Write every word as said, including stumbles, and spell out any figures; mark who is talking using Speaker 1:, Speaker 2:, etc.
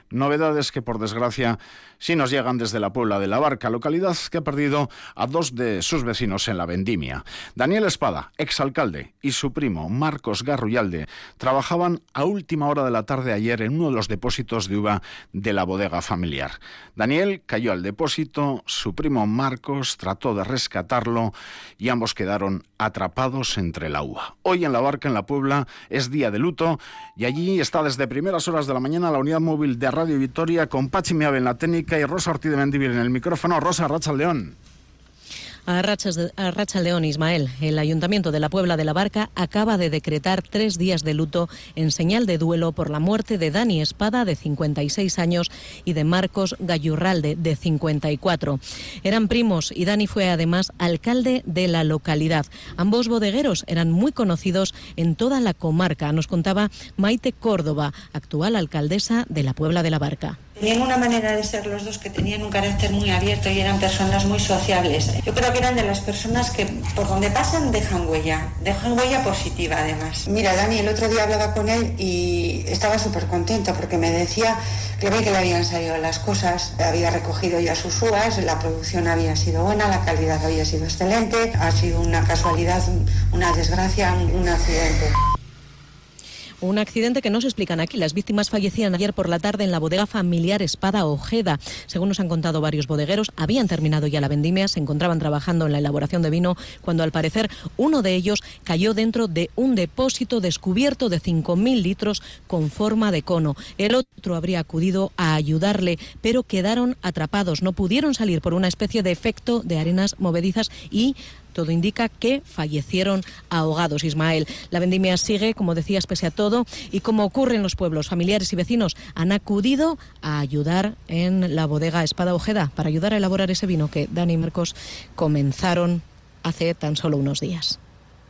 Speaker 1: Novedades que, por desgracia, sí nos llegan desde la Puebla de la Barca, localidad que ha perdido a dos de sus vecinos en la vendimia. Daniel Espada, exalcalde, y su primo Marcos Garruyalde trabajaban a última hora de la tarde ayer en uno de los depósitos de uva de la bodega familiar. Daniel cayó al depósito, su primo Marcos trató de rescatarlo y ambos quedaron atrapados entre la uva. Hoy en la Barca, en la Puebla, es día de luto y allí está desde primeras horas de la mañana la unidad móvil de Radio Vitoria con Pachi Miave en la técnica y Rosa Ortiz de Mendívil en el micrófono. Rosa, Arratsaldeón.
Speaker 2: Arratsaldeón, Ismael. El Ayuntamiento de la Puebla de la Barca acaba de decretar tres días de luto en señal de duelo por la muerte de Dani Espada, de cincuenta y seis años, y de Marcos Gallurralde, de cincuenta y cuatro. Eran primos y Dani fue además alcalde de la localidad. Ambos bodegueros eran muy conocidos en toda la comarca, nos contaba Maite Córdoba, actual alcaldesa de la Puebla de la Barca.
Speaker 3: Tenían una manera de ser los dos que tenían un carácter muy abierto y eran personas muy sociables. Yo creo que eran de las personas que por donde pasan dejan huella, dejan huella positiva además.
Speaker 4: Mira, Dani, el otro día hablaba con él y estaba súper contento porque me decía que ve que le habían salido las cosas, había recogido ya sus uvas, la producción había sido buena, la calidad había sido excelente, ha sido una casualidad, una desgracia, un accidente.
Speaker 2: Un accidente que no se explican aquí. Las víctimas fallecían ayer por la tarde en la bodega familiar Espada Ojeda. Según nos han contado varios bodegueros, habían terminado ya la vendimia, se encontraban trabajando en la elaboración de vino, cuando al parecer uno de ellos cayó dentro de un depósito descubierto de cinco mil litros con forma de cono. El otro habría acudido a ayudarle, pero quedaron atrapados. No pudieron salir por una especie de efecto de arenas movedizas y todo indica que fallecieron ahogados, Ismael. La vendimia sigue, como decías, pese a todo, y como ocurre en los pueblos, familiares y vecinos han acudido a ayudar en la bodega Espada Ojeda para ayudar a elaborar ese vino que Dani y Marcos comenzaron hace tan solo unos días.